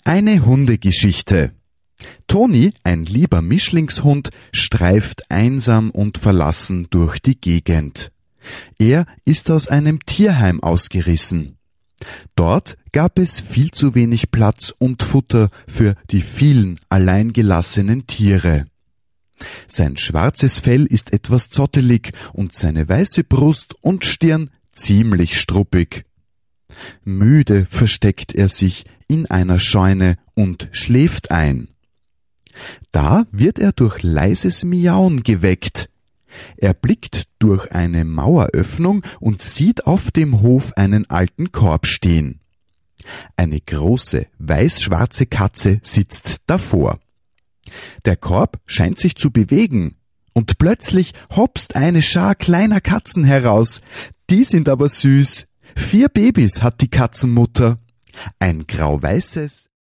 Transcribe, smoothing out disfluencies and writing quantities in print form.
Eine Hundegeschichte. Toni, ein lieber Mischlingshund, streift einsam und verlassen durch die Gegend. Er ist aus einem Tierheim ausgerissen. Dort gab es viel zu wenig Platz und Futter für die vielen alleingelassenen Tiere. Sein schwarzes Fell ist etwas zottelig und seine weiße Brust und Stirn ziemlich struppig. Müde versteckt er sich in einer Scheune und schläft ein. Da wird er durch leises Miauen geweckt. Er blickt durch eine Maueröffnung und sieht auf dem Hof einen alten Korb stehen. Eine große, weiß-schwarze Katze sitzt davor. Der Korb scheint sich zu bewegen, und plötzlich hopst eine Schar kleiner Katzen heraus. Die sind aber süß. 4 Babys hat die Katzenmutter. Ein grau-weißes,